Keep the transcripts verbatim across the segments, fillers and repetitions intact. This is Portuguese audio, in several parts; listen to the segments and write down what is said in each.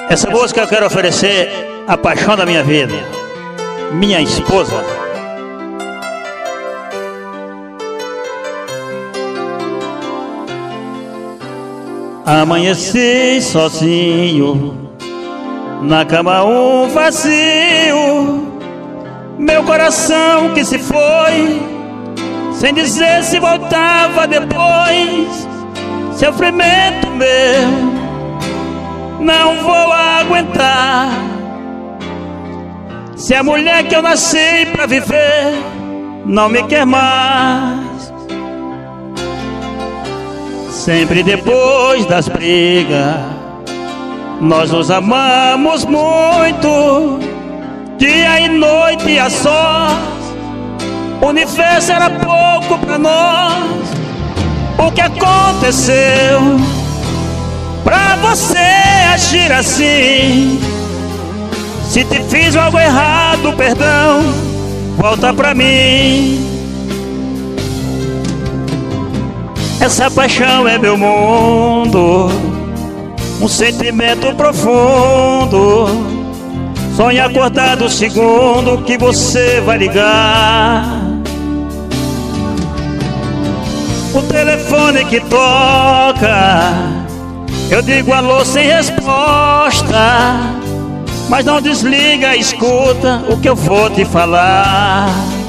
Essa música eu quero oferecer a paixão da minha vida, minha esposa. Amanheci sozinho, na cama um vazio, meu coração que se foi, sem dizer se voltava depois. Sofrimento meu, não vou aguentar. Se a mulher que eu nasci pra viver não me quer mais. Sempre depois das brigas, nós nos amamos muito, dia e noite a sós. O universo era pouco pra nós. O que aconteceu pra você agir assim? Se te fiz algo errado, perdão, volta pra mim. Essa paixão é meu mundo, um sentimento profundo. Sonho acordar do segundo que você vai ligar. O telefone que toca, eu digo alô sem resposta, mas não desliga, escuta o que eu vou te falar.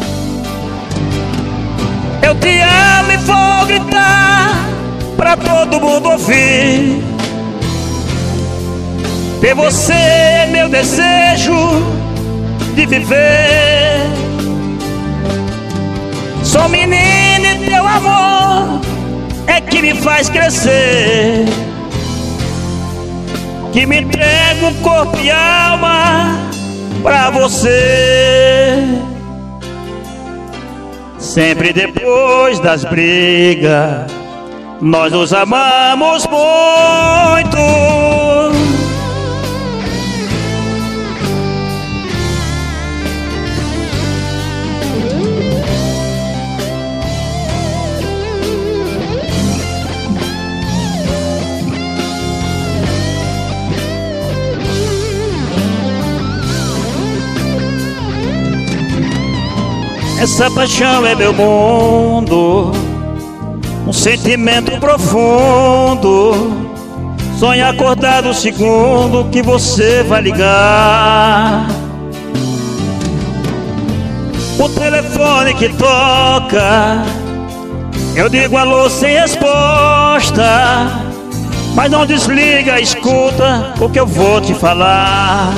Eu te amo e vou gritar pra todo mundo ouvir. Ter você é meu desejo de viver. Sou menino e teu amor é que me faz crescer, que me entrego o corpo e alma pra você. Sempre depois das brigas, nós nos amamos muito. Essa paixão é meu mundo, um sentimento profundo. Sonho acordar do segundo que você vai ligar. O telefone que toca, eu digo alô sem resposta, mas não desliga, escuta o que eu vou te falar.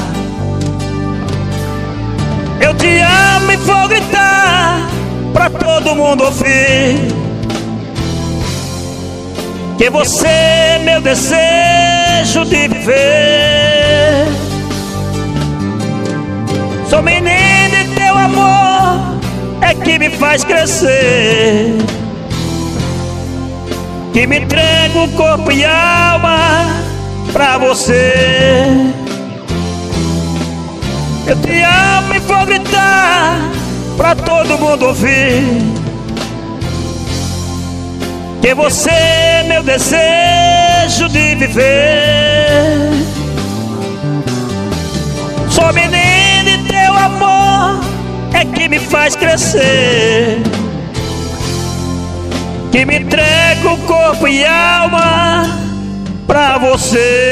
Eu te amo e vou gritar pra todo mundo ouvir, que você é meu desejo de viver. Sou menino e teu amor é que me faz crescer, que me entrego corpo e alma pra você. Eu te amo e vou gritar pra todo mundo ouvir, que você é meu desejo de viver. Sou menino e teu amor é que me faz crescer, que me entrego corpo e alma pra você.